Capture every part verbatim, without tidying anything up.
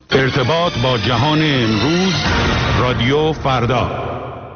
ارتباط با جهان امروز، رادیو فردا.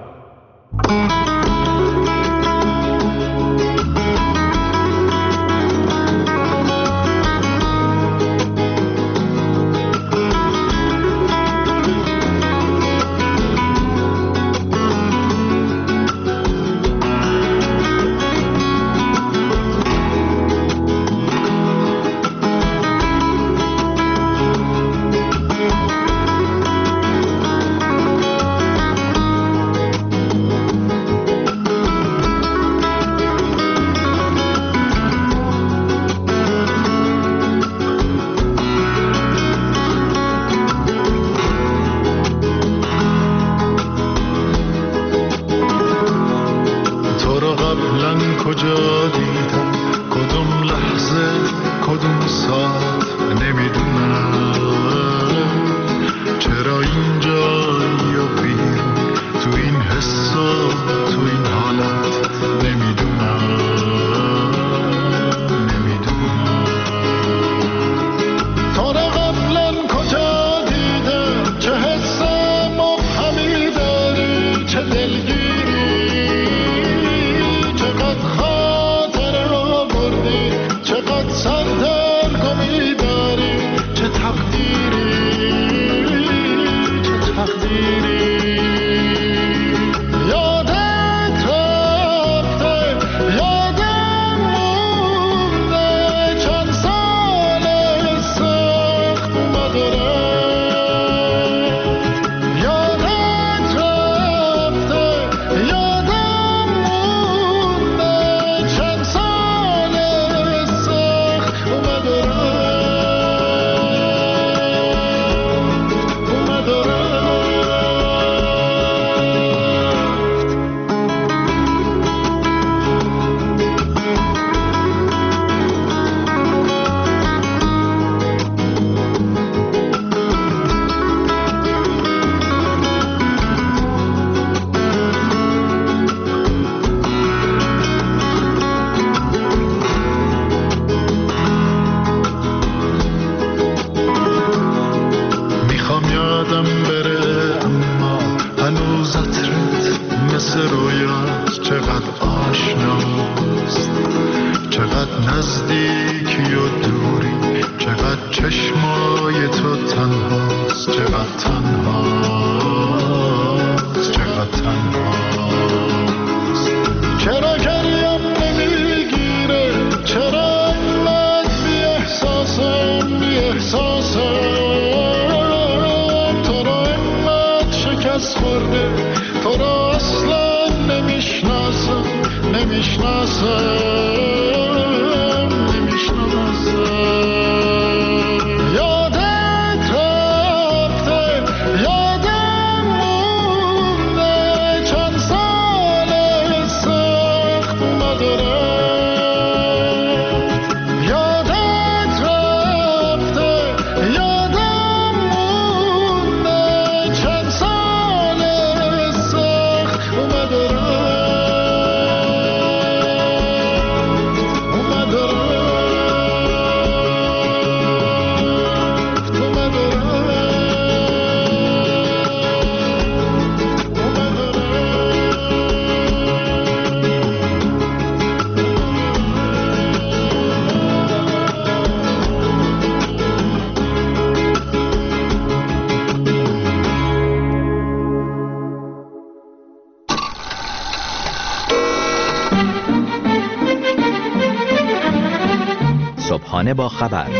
صبحانه با خبر،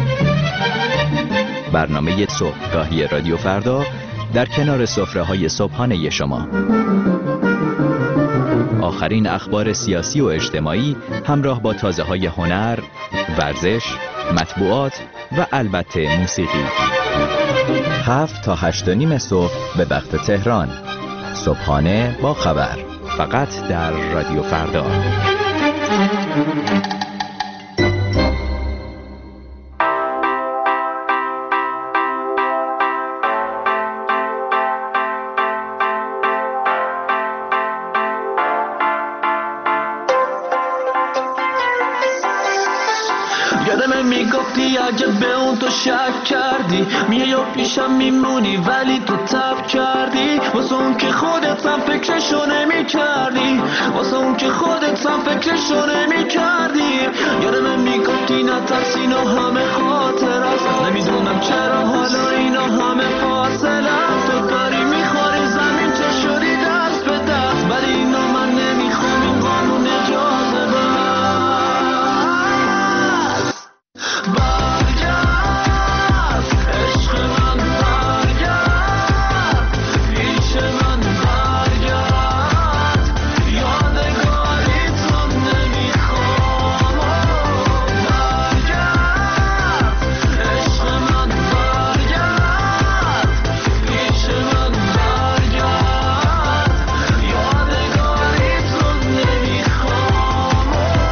برنامه صبحگاهی رادیو فردا در کنار سفره‌های صبحانه شما. آخرین اخبار سیاسی و اجتماعی همراه با تازه‌های هنر، ورزش، مطبوعات و البته موسیقی. هفت تا هشت و نیم صبح به وقت تهران. صبحانه با خبر، فقط در رادیو فردا. یادم میگفتی اگه به اون تو شک کردی میای یا پیشم میمونی ولی تو تب کردی واسه اون که خودت هم فکرشو نمی کردی واسه اون که خودت هم فکرشو نمی کردی یادم میگفتی نه ترسی نه همه خاطر است نمیدونم چرا حالا اینا همه فاصله است تو داری میخوری زمین چه شدی دست به دست ولی اینا من نمیخوام این قانون اجازه بست برگرد عشق من برگرد پیش من برگرد یادگاری تو نمیخوام برگرد عشق من برگرد پیش من برگرد یادگاری تو نمیخوام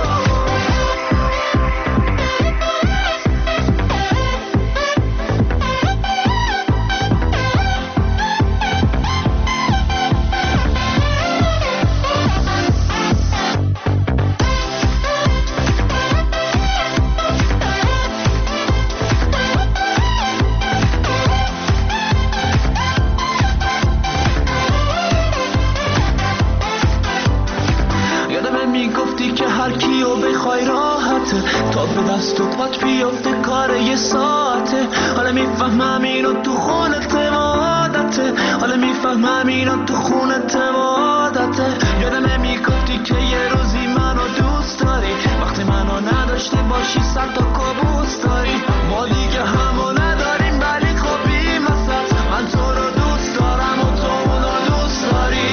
یادمه میگفتی که هر کیو بخوای راحته تا به دست و پات بیافته کار یه ساعته حالا میفهمم اینو تو خونت عادته حالا میفهمم اینو تو خونت عادته یادمه میگفتی که یه روزی منو دوست داری وقتی منو نداشته باشی سر تا کابوس داری ما دیگه همو نداریم ولی خب این وسط من تو رو دوست دارم و تو اونو دوست داری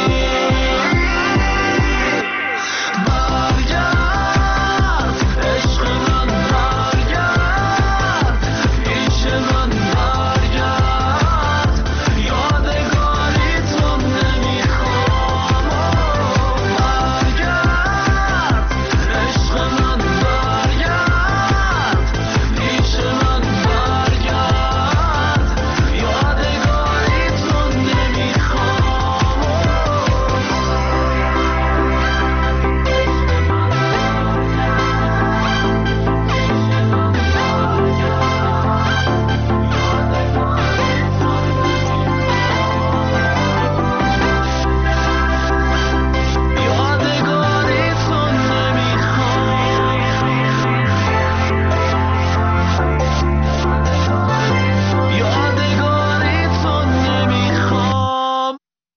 برگرد عشق من برگرد پیش من برگرد یادگاری تو نمیخوام برگرد عشق من برگرد پیش من برگرد یادگاری تو نمیخوام یادگاری تو نمیخوام یادگاری تو نمیخوام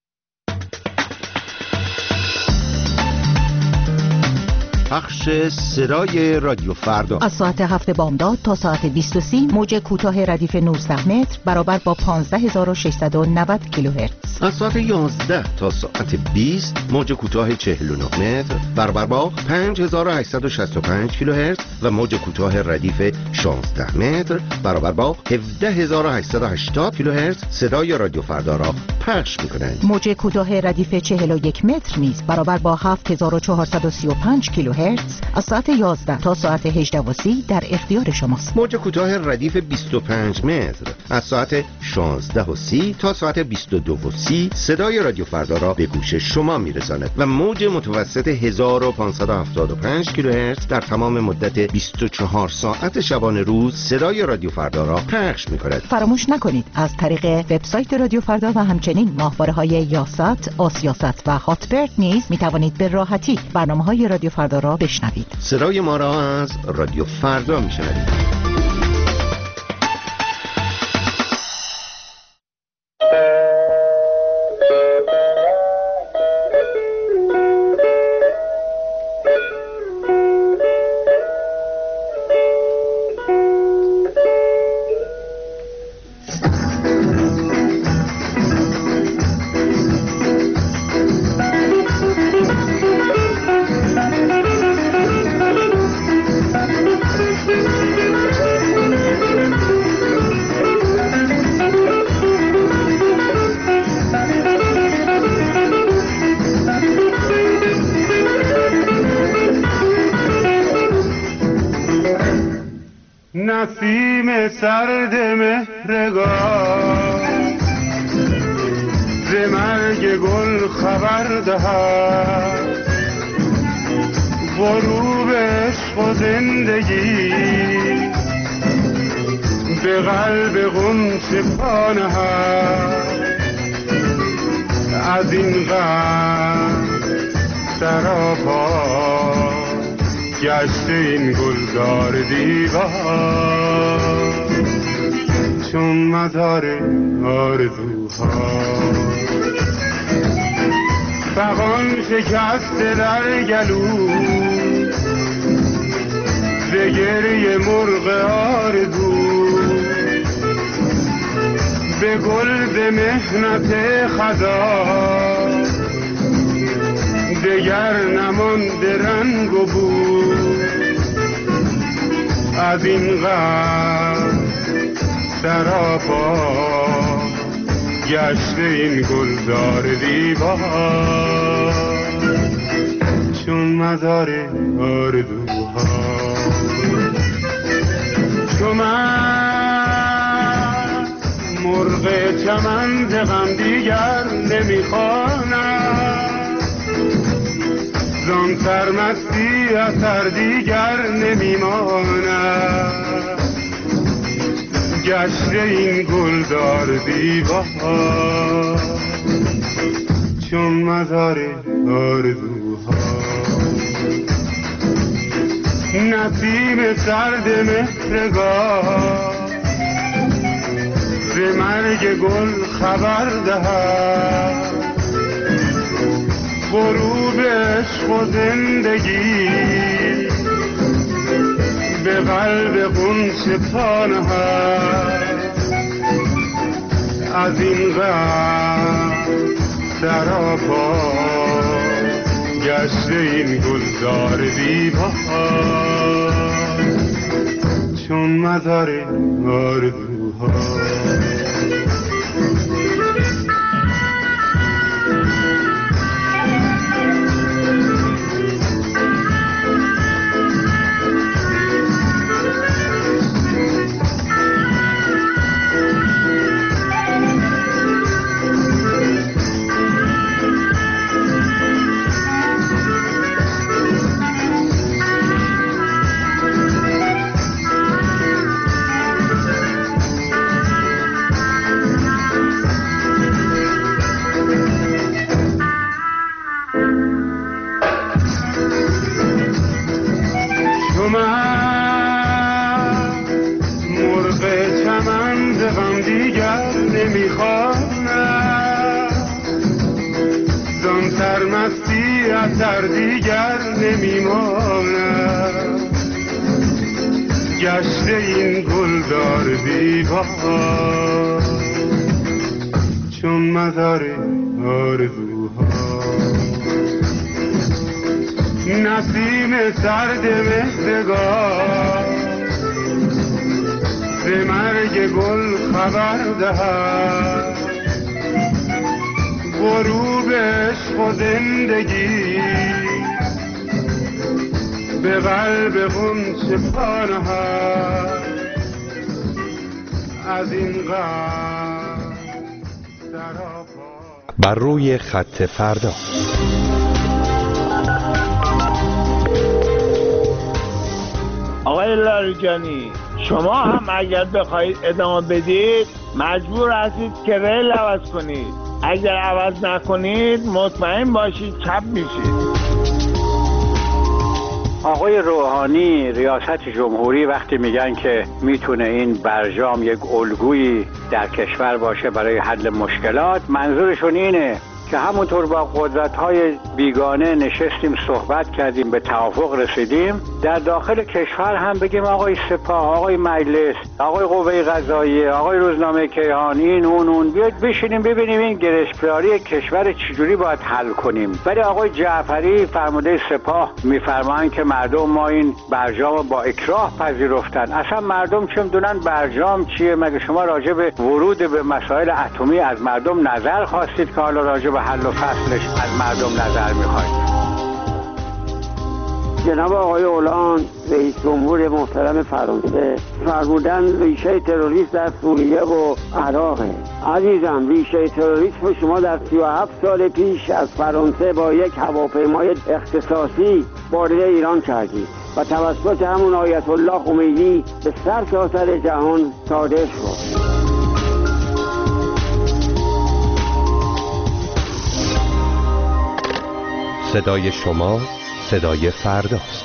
پخش صدای رادیو فردا از ساعت هفت بامداد تا ساعت بیست و سی موج کوتاه ردیف نوزده متر برابر با پانزده هزار و ششصد و نود کیلوهرتز. از ساعت یازده تا ساعت بیست موج کوتاه چهل و نه متر برابر با پنج هزار و هشتصد و شصت و پنج کیلوهرتز و موج کوتاه ردیف شانزده متر برابر با هفده هزار و هشتصد و هشتاد کیلوهرتز صدای رادیو فردا را پخش می‌کنند. موج کوتاه ردیف چهل و یک متر نیز برابر با هفت هزار و چهارصد و سی و پنج کیلوهرتز از ساعت یازده تا ساعت هجده و سی در اختیار شماست. موج کوتاه ردیف بیست و پنج متر از ساعت شانزده و سی تا ساعت بیست و دو و سی صدای رادیو فردا را به گوش شما میرساند و موج متوسط هزار و پانصد و هفتاد و پنج کیلوهرتز در تمام مدت بیست و چهار ساعت شبانه روز صدای رادیو فردا را پخش می‌کند. فراموش نکنید از طریق وبسایت رادیو فردا و همچنین ماهواره‌های یاست، آسیاست و هاتبرد نیز می‌توانید به راحتی برنامه‌های رادیو فردا را بشنوید. صدای ما را از رادیو فردا میشنوید. نسیم سرد مهرگاه ز مرگ گل خبر دهد غروب عشق و زندگی به قلب غنچه پا نهد از این غم سراپا گشته این گلزار دیوار چون مزار آرزوها فغان شکسته در گلو ز گریه مرغ آرزو به گل ز محنت خزان دگر نمانده رنگ و بو از این غم سراپا گشته این گلزار دیوار چون مزار آرزوها چون من مرغ چمن ز غم دیگر نمیخوانم زان سرمستی اثر دیگر نمیماند گشته این گلدار دیوار چون مزار آرزوها نسیم سرد مهرگاه ز مرگ گل خبر دهد غروب عشق و زندگی به قلب غنچه پا نهد از این غم سراپا گشته این گلزار دیوار چون مزار آرزوها اثر دیگر نمیماند گشته این گلدار دیوار چون مزار آرزوها نسیم سرد مهرگاه ز مرگ گل خبر دهد غروب عشق و زندگی به قلب غنچه پا نهد از این غم سراپا بر روی خط فردا. آقای لاریجانی، شما هم اگر بخواید ادامه بدید مجبور هستید که ریل عوض کنید. اگر عوض نکنید مطمئن باشید چپ میشید. آقای روحانی ریاست جمهوری وقتی میگن که میتونه این برجام یک الگویی در کشور باشه برای حل مشکلات، منظورشون اینه که همونطور با قدرت‌های بیگانه نشستیم صحبت کردیم به توافق رسیدیم، در داخل کشور هم بگیم آقای سپاه، آقای مجلس، آقای قوه قضاییه، آقای روزنامه کیهان، این اون اون بیاید بشینیم ببینیم این گرفتاری کشور چجوری باید حل کنیم. ولی آقای جعفری فرمانده سپاه میفرمایند که مردم ما این برجام با اکراه پذیرفتن. اصلا مردم چه میدونن برجام چیه؟ مگه شما راجع به ورود به مسائل اتمی از مردم نظر خواستید که حالا راجع به حل و فصلش از مردم نظر میخواید؟ جناب آقای اولان رئیس جمهور محترم فرانسه فرمودن ریشه تروریسم در سوریه و عراقه. عزیزم، ریشه تروریسم شما در سی و هفت سال پیش از فرانسه با یک هواپیمای اختصاصی وارد ایران کردید. و توسط همون آیت الله خمینی به سرتاسر جهان صادر شد. صدای شما صدای فرداست.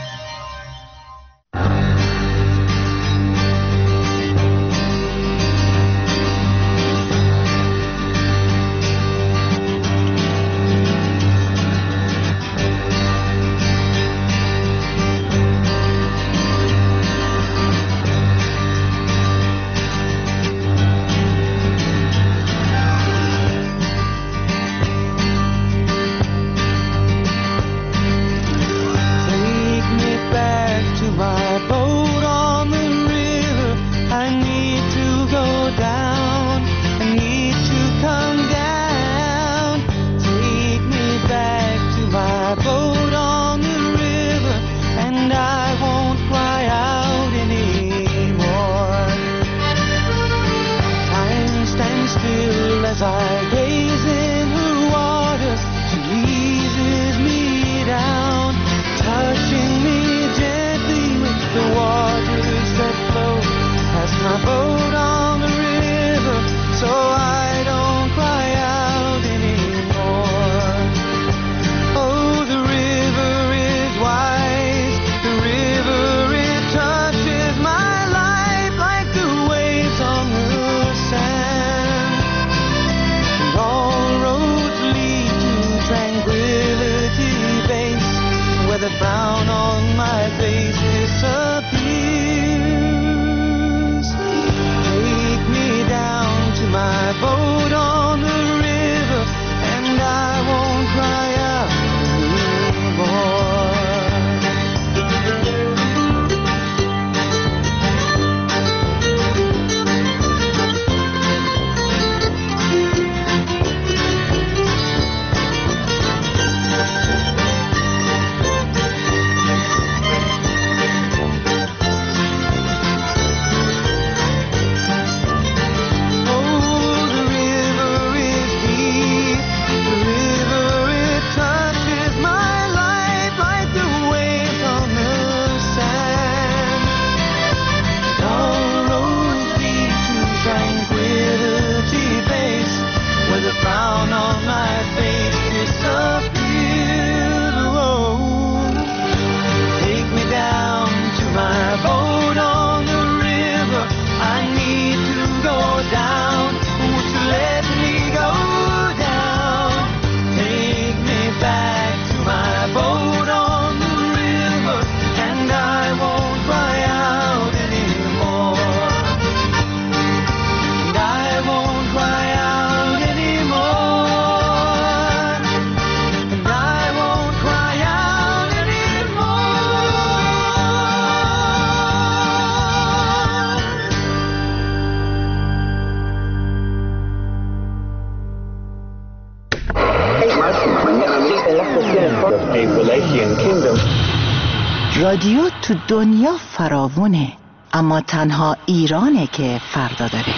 رادیو تو دنیا فراوونه، اما تنها ایرانه که فردا داره.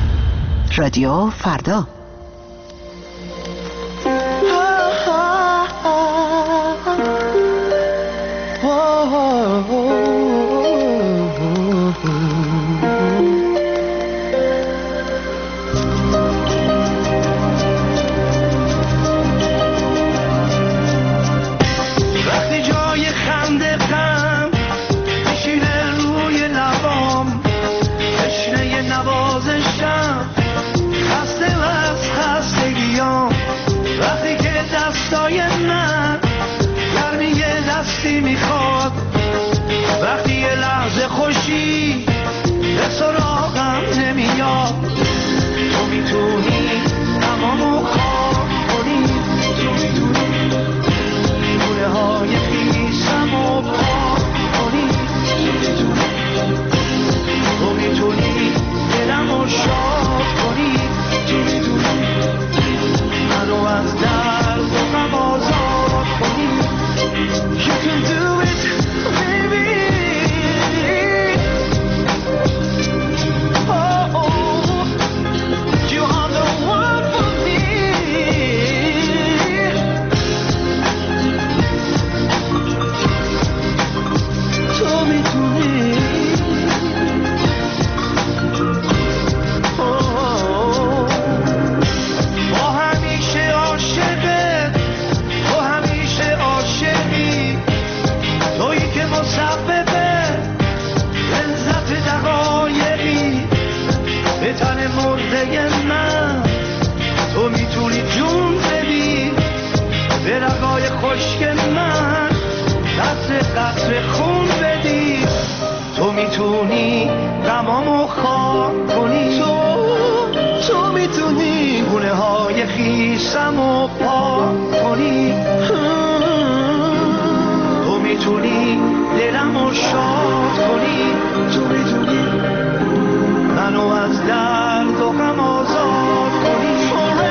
رادیو فردا. نوازشم خسته و تن مرده من تو میتونی جون بدی به رگای خشک من قطر قطر خون بدی تو میتونی غمامو خاک کنی تو تو میتونی گونه های خیسمو پاک کنی تو میتونی دلمو شاد کنی تو میتونی منو از درد و غم آزاد کنی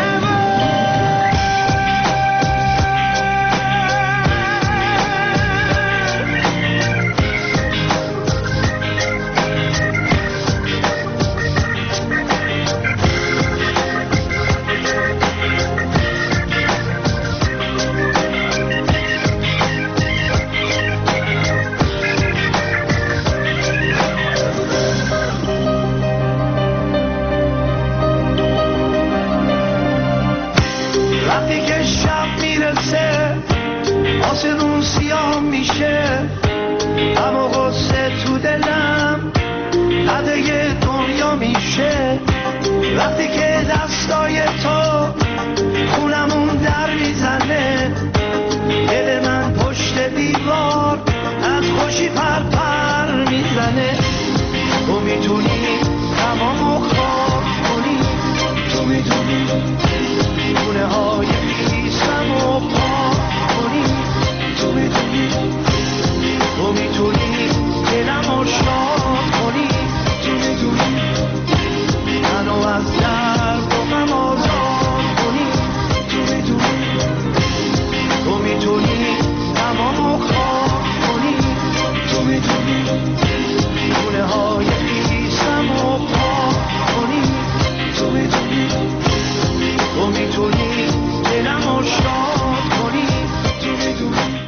آسمون سیاه میشه اما غصه تو دلم عده دنیا میشه وقتی که دستای تو خونمون در میزنه دل من پشت دیوار از خوشی پر پر میزنه تو میتونی تمامو خواب کنی تو میتونی گونه های خیسمو پاک کنی تو میتونی تو میتونی دلمو شاد کنی تو میتونی منو از درد و غم آزاد کنی تو میتونی تو میتونی تمامو خواب کنی تو میتونی گونه های خیسمو پاک کنی تو میتونی تو میتونی دلمو شاد کنی تو میتونی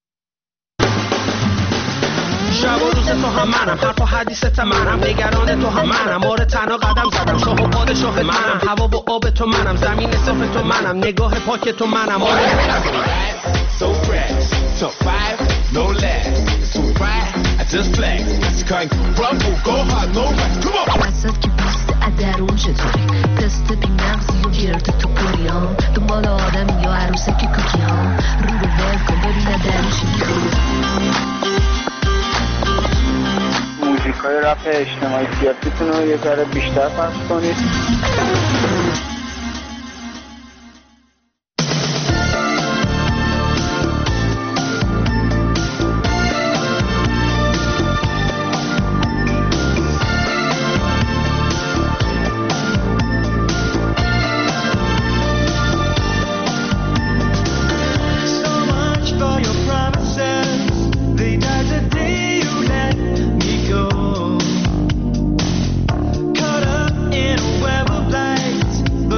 شب و روز تو هم منم حرف و حدیثت منم نگران تو هم منم مورد تنها قدم زدم شاه و پادشاه منم هوا و آب تو منم زمین صاف تو منم نگاه پاک تو منم So fresh, so five, no less. So right, I just flex. It's kind of rumble, go hard, no rest. Come on. وسط که بیست ادرون چطوری تست بی مغزی و گرد تو کلیام دنبال آدم یا عروسک کوکی ها رو رو ول کن ببینه درش موزیکای رپ اجتماعی سیاسیتون رو یه ذره بیشتر پخش کنید. Caught up in a web of lights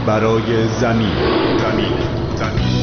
برای زمین. زمین. زمین.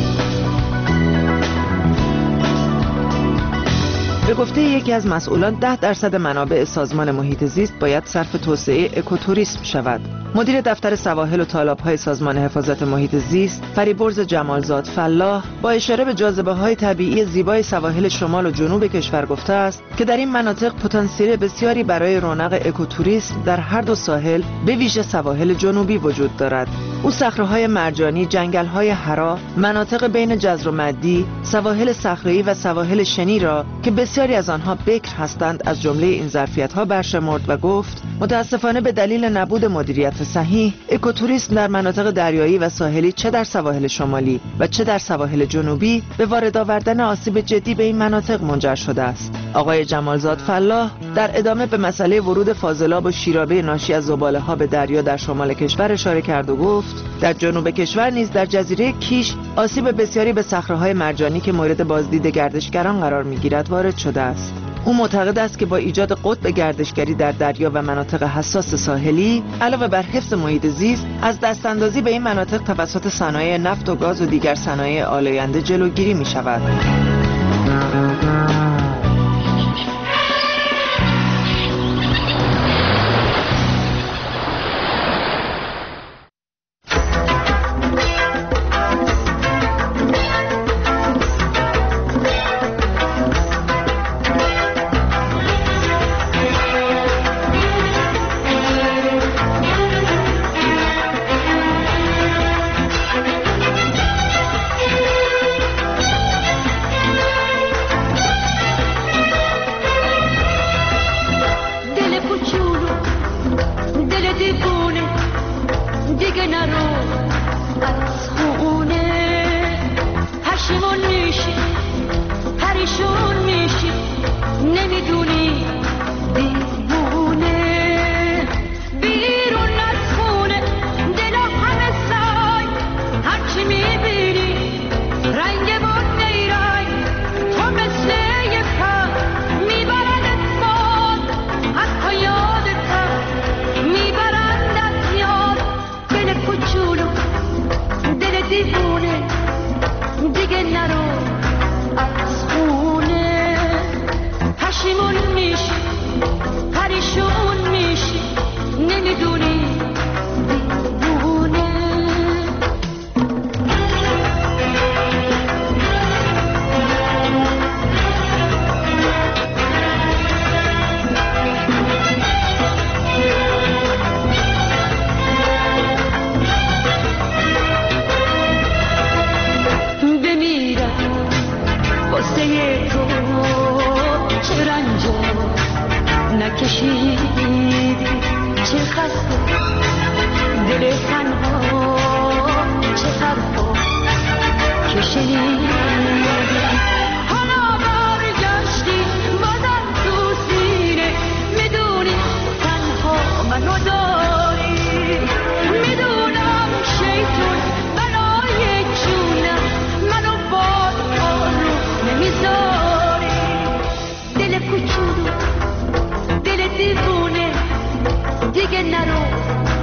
به گفته یکی از مسئولان ده درصد منابع سازمان محیط زیست باید صرف توسعه اکوتوریسم شود. مدیر دفتر سواحل و تالاب‌های سازمان حفاظت محیط زیست فریبرز جمالزاد فلاح با اشاره به جاذبه‌های طبیعی زیبای سواحل شمال و جنوب کشور گفته است که در این مناطق پتانسیل بسیاری برای رونق اکوتوریسم در هر دو ساحل به ویژه سواحل جنوبی وجود دارد. او صخره‌های مرجانی، جنگل‌های حرا، مناطق بین جزر و مدی، سواحل صخره‌ای و سواحل شنی را که بسیاری از آنها بکر هستند از جمله این ظرفیت‌ها برشمرد و گفت متأسفانه به دلیل نبود مدیریت صحیح، اکوتوریسم در مناطق دریایی و ساحلی چه در سواحل شمالی و چه در سواحل جنوبی به وارد آوردن آسیب جدی به این مناطق منجر شده است. آقای جمالزاد فلاح در ادامه به مسئله ورود فاضلاب و شیرابه ناشی از زباله‌ها به دریا در شمال کشور اشاره کرد و گفت در جنوب کشور نیز در جزیره کیش آسیب بسیاری به صخره‌های مرجانی که مورد بازدید گردشگران قرار می‌گیرد وارد شده است. او معتقد است که با ایجاد قطب گردشگری در دریا و مناطق حساس ساحلی علاوه بر حفظ محیط زیست از دستاندازی به این مناطق توسط صنایع نفت و گاز و دیگر صنایع آلاینده جلوگیری می شود.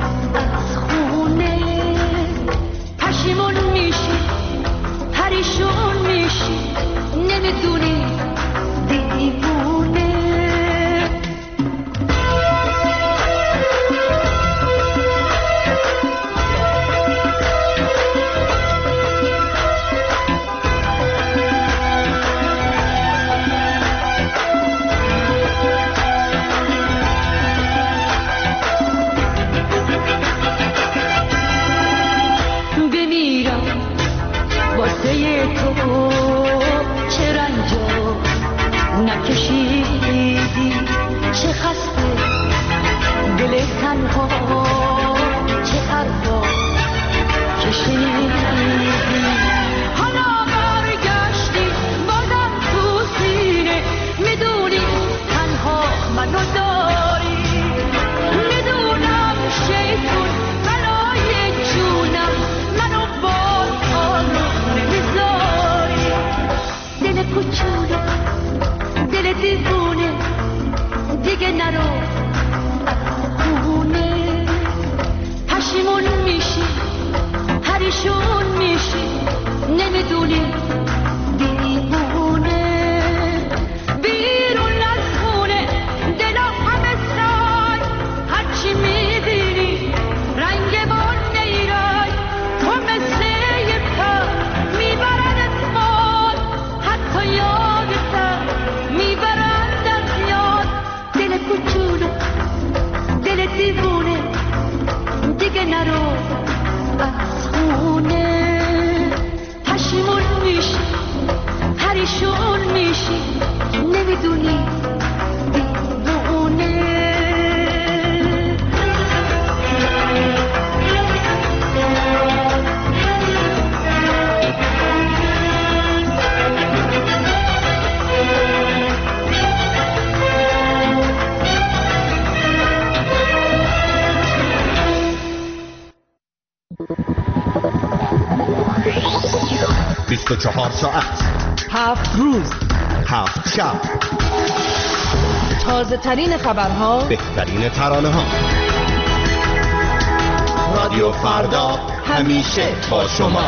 پشیمون میشی پریشون میشی نمیدونی دیوونه. بیست و چهار ساعت، هفت روز، هفت شب، تازه ترین خبرها، بهترین ترانه ها. رادیو فردا همیشه با شما.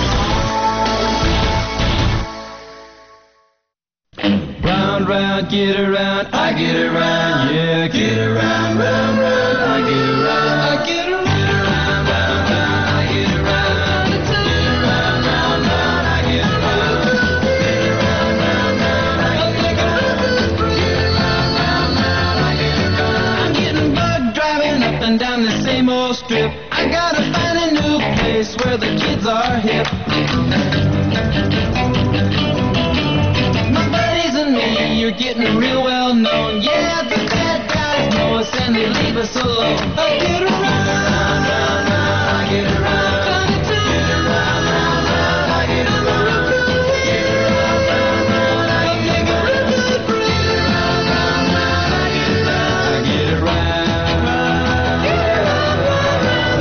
Round, round, get around, I get around, yeah, get around, round, round, I get around, I get around, round, round, round, I get around, get around, round, round, I get around, get around, round, round, I get around, get around, round, round, I get around. I'm getting bugged driving up and down the same old strip. I gotta find a new place where the kids are hip. You're getting real well known. Yeah, the bad guys know us and they leave us alone. I get around, round, round, round, I get around. Get around, round, round, I get around. Get around, round, round, I get around. Get around, round, round, I get around. I get around, get around, round,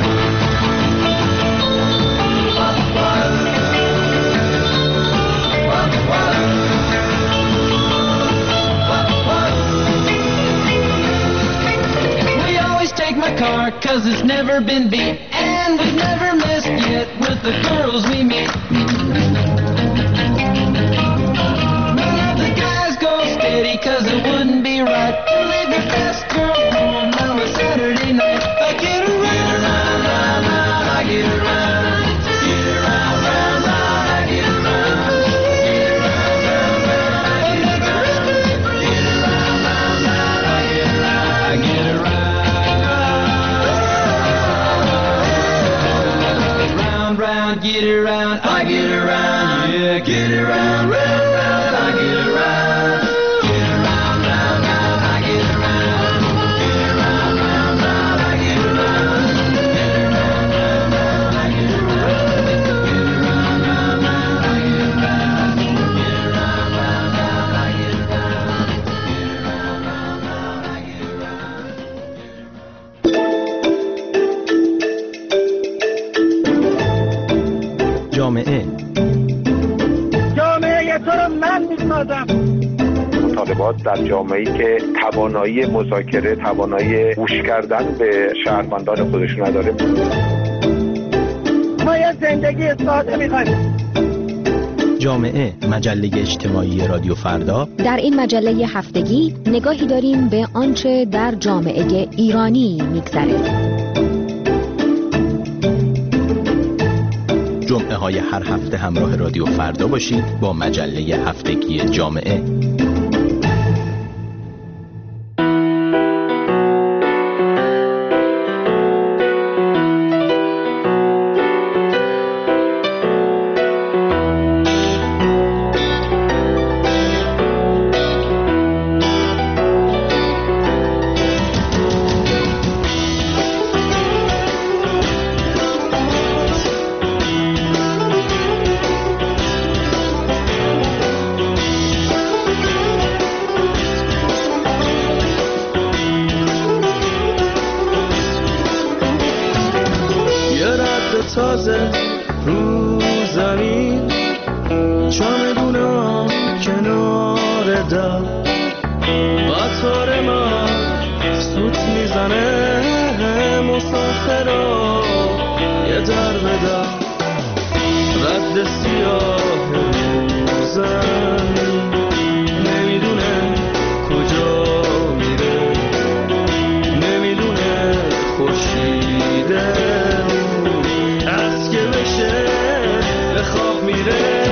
my car, cause it's never been beat, and we've never missed yet with the girls we meet. None of the guys go steady, cause it wouldn't be right to leave the best girl home on a Saturday night. I get around, round, round, round, I get around. Get around, round, round, I get around. Get around, round, round, I get around. Get around, round, round, I get around. I get around. Round, get around, I get around, yeah, get around, round, round, I get around, get around, round, round, I get around, get around, round, round, I get around, get around, round, round, I get around, get around, round, round, I get around, get around, round, round, I get around, get around, round, round, I get جامعه جامعه تو رو من میسازم. مطالبات در جامعه‌ای که توانایی مذاکره، توانایی گوش کردن به شهروندان خودش نداره. ما یه زندگی ساده می‌خوایم. جامعه، مجله اجتماعی رادیو فردا. در این مجله هفتگی نگاهی داریم به آنچه در جامعه ایرانی می‌گذرد. جمعه های هر هفته همراه رادیو فردا باشید با مجله هفتگی جامعه. تازه رو زمین، چمدونم کنار در، قطار ما سوت میزنه مسافرا یه در به در، رد سیاه روزن نمیدونه کجا میره، نمیدونه خورشیده از که بشه به خواب میره.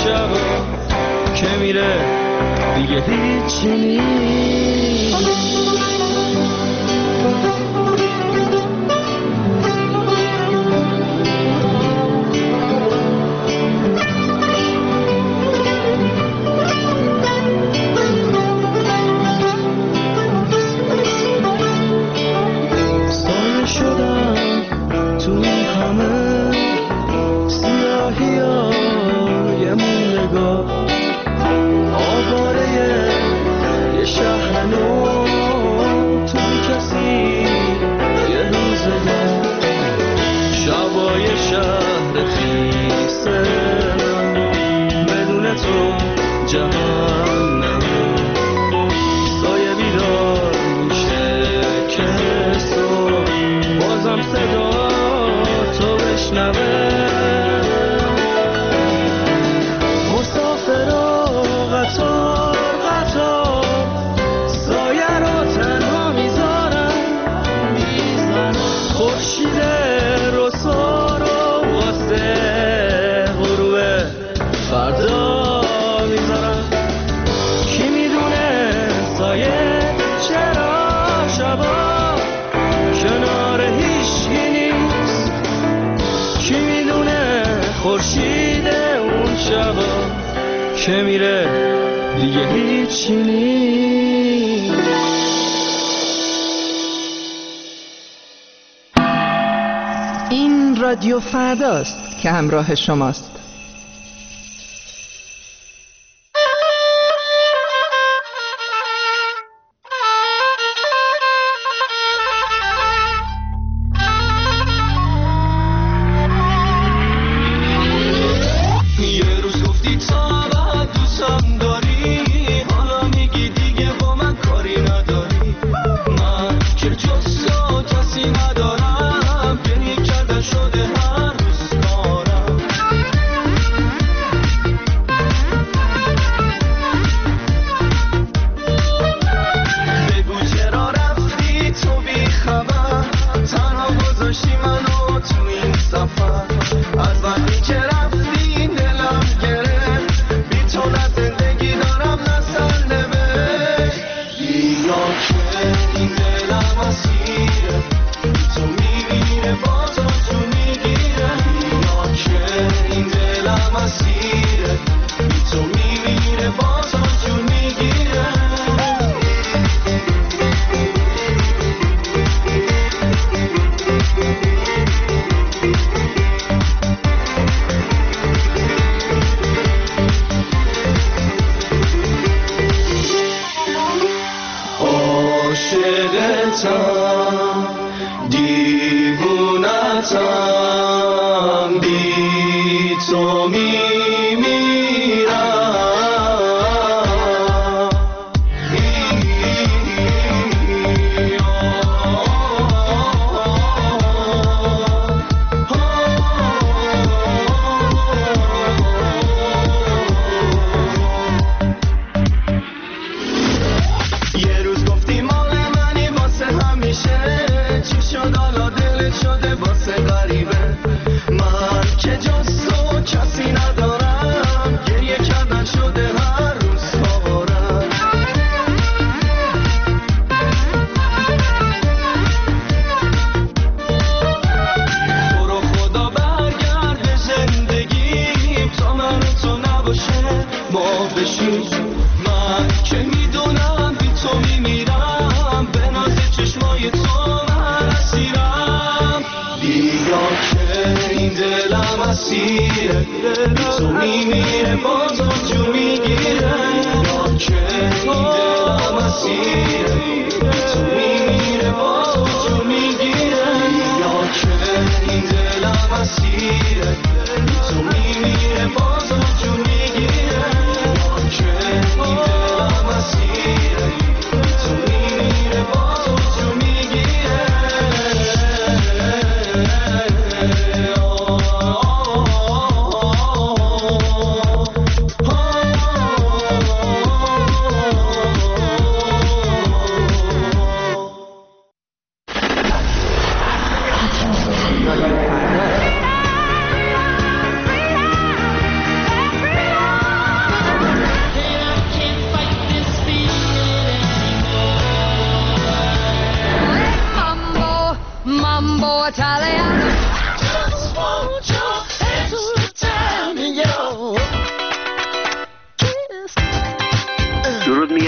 شبا که میره دیگه هیچی نیست. که میره دیگه هیچی نیست. این رادیو فرداست که همراه شماست.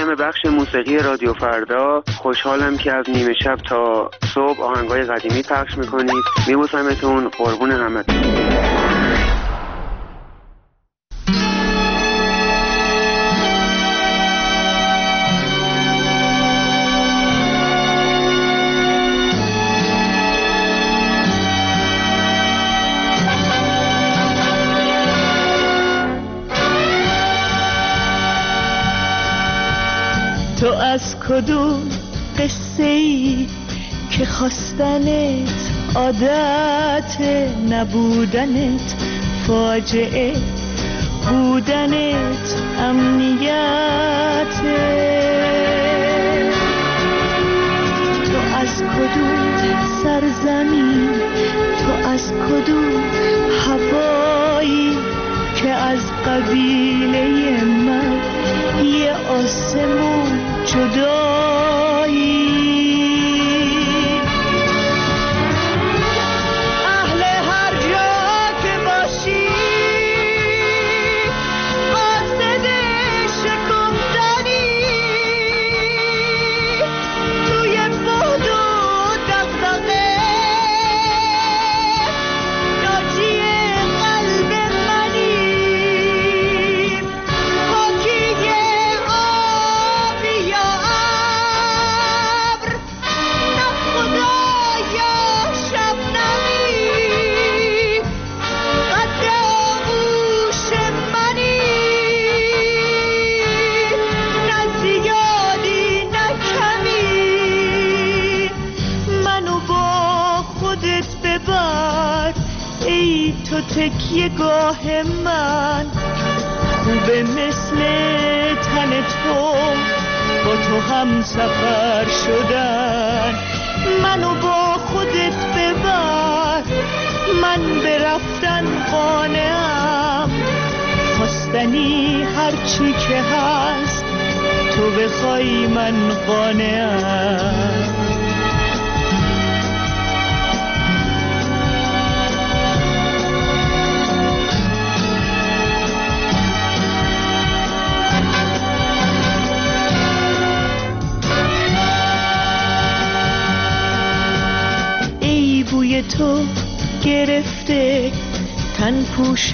مخدم بخش موسیقی رادیو فردا. خوشحالم که از نیمه شب تا صبح آهنگای قدیمی پخش میکنید. میبوسمتون، قربون همتون. تو از کدوم قصه ای که خواستنت عادت، نبودنت فاجعه، بودنت امنیت؟ تو از کدوم سرزمین، تو از کدوم هوایی که از قبیله من یه آسمون جدایی؟ اهل هر جا که باشی قاصد شکفتنی، توی بود و دغدغه ناجی قلب منی. پاکی آبی یا ابر، نه خدا یا شبنمی، قد آغوش منی، نه زیادی نه کمی. منو با خودت ببر ای تو تکیه گاه من، خوبه مثل تن تو با تو هم سفر شدن. منو با خودت ببر، من به رفتن قانعم، خواستنی هرچی که هست تو بخوای من قانعم. بوی تو گرفته تن پوش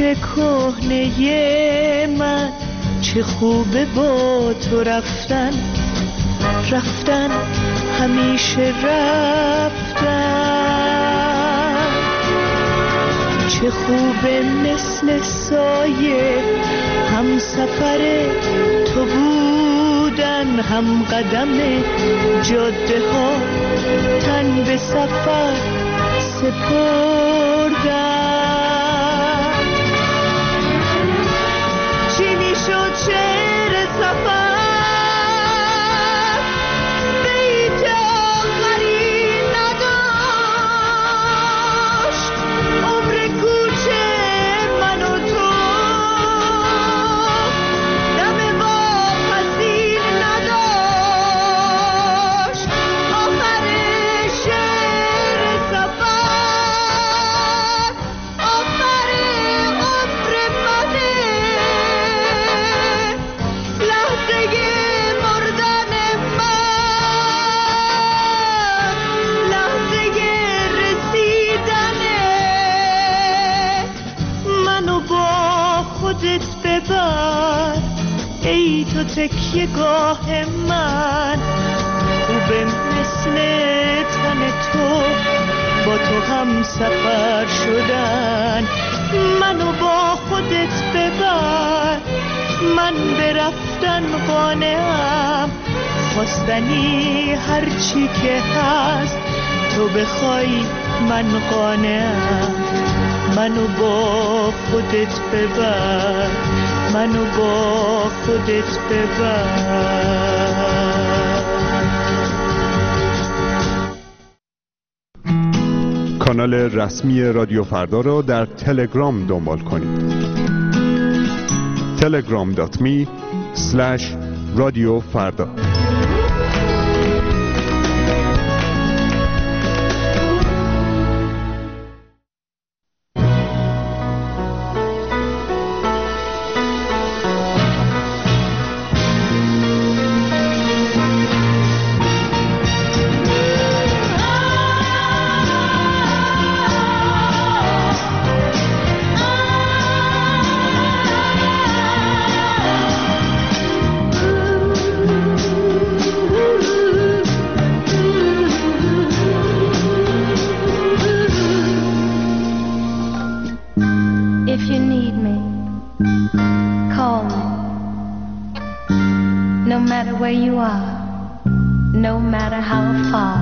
کهنه من، چه خوبه با تو رفتن، رفتن همیشه رفتن. چه خوبه مثل سایه هم سفر تو بودن، هم قدم جاده ها تن به سفر سپردن. چی میشد شعر سفر بیت آخری نداشت، عمر کوچه من و تو دم واپسی نداشت. آخر شعر سفر آخر عمر منه، لحظه مردن من، لحظه رسیدنه. منو با خودت ببر ای تو تکیه گاه من، خوبه مثل تن تو با تو هم سفر شدن. منو با خودت ببر، من به رفتن قانعم، خواستنی هرچی که هست تو بخوای من قانعم. منو با خودت ببر، منو با خودت ببر. کانال رسمی رادیو فردا را در تلگرام دنبال کنید. تلگرام دات می اسلش رادیو فردا. No matter where you are, no matter how far,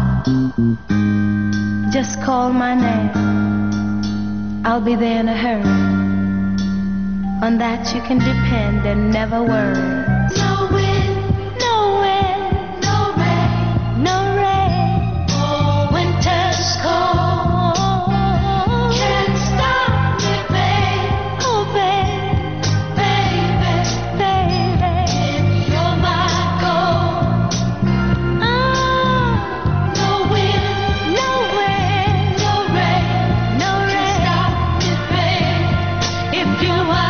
just call my name, I'll be there in a hurry. On that you can depend and never worry. No wind, no wind, no rain, no rain. Oh, winter's cold can't stop me, babe. Oh, babe, baby, baby, you're my gold. Oh, no wind, no wind, no rain, no rain. Stop me, babe, if you are.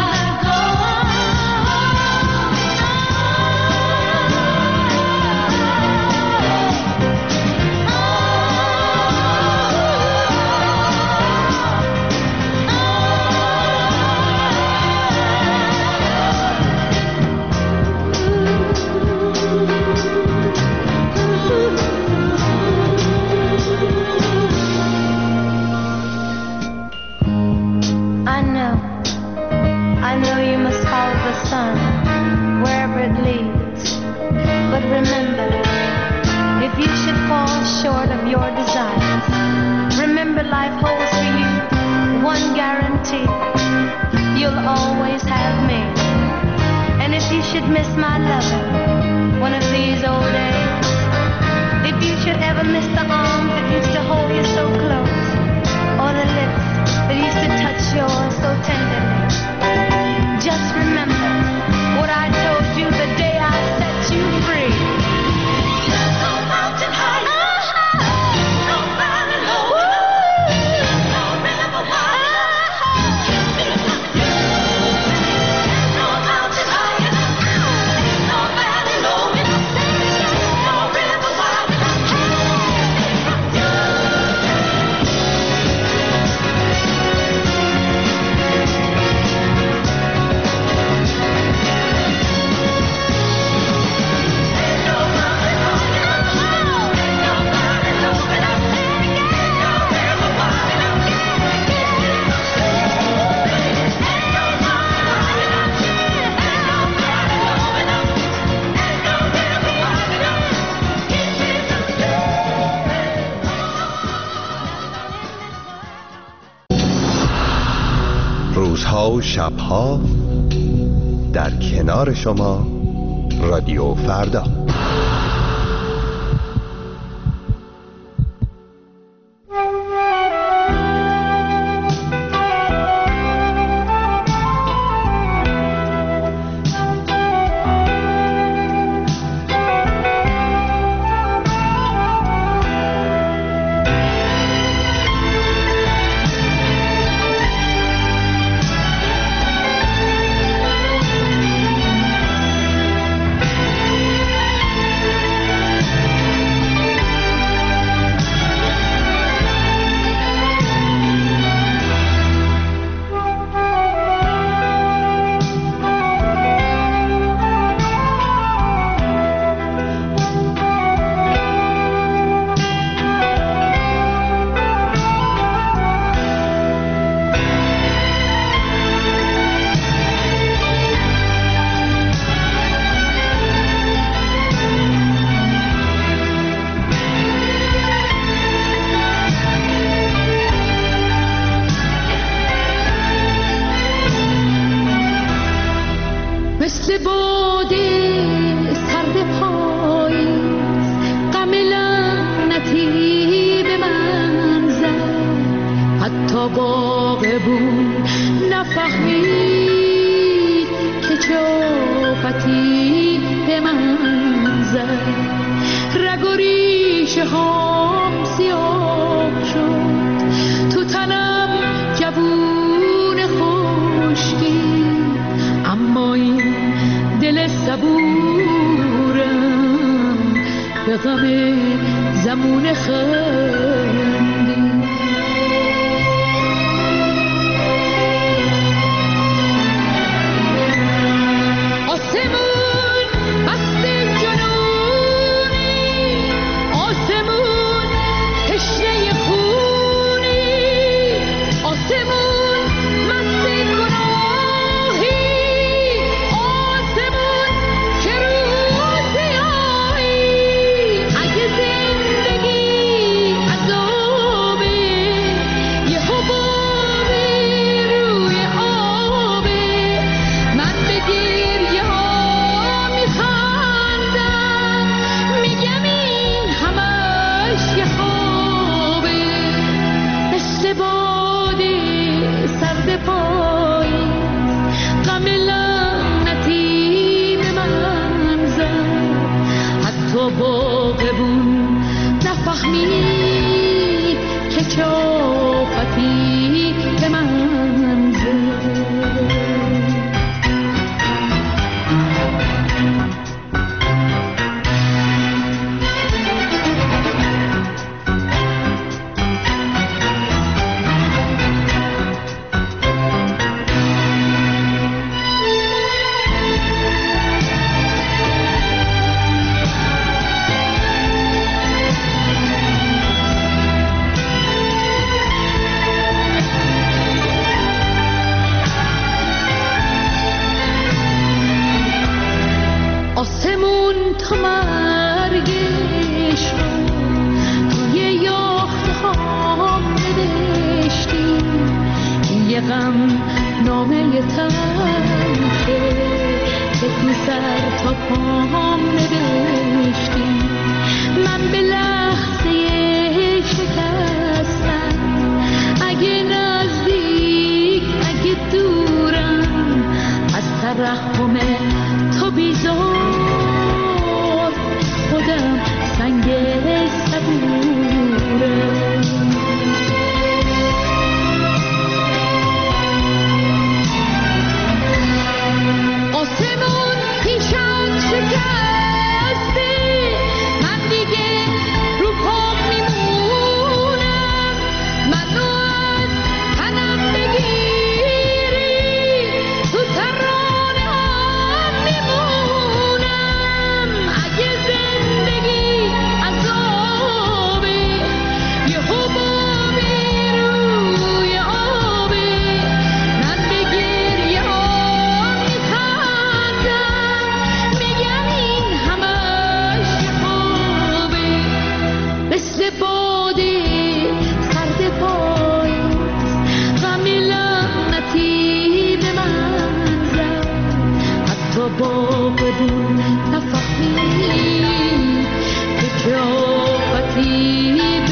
Short of your desires, remember life holds for you one guarantee: you'll always have me. And if you should miss my loving one of these old days, if you should ever miss the arms that used to hold you so close, or the lips that used to touch yours so tenderly, just remember what I told you the day I set you free. There's no mountain high. روزها و شبها در کنار شما رادیو فردا. آسمون که روز تو مرگش رو توی یاخته هام نوشتی، یه غم نامه تلخه که تو سر تا پام نوشتی. من به لحظه شکستم، اگه نزدیک اگه دورم، از ترحم تو بیزار خودم سنگ صبورم. آسمون پیشت شکسته، من دیگه رو پام میمونم. منو از تنم بگیری تو ترانه‌ام میمونم. اگه زندگی عذابه یه حبابی روی آبه، من به گریه ها میخندم، میگم این همش خوابه. مثل باده سرد پاییز غم لعنتی به من زد، حتی باغبون نفهمید که چه آفتی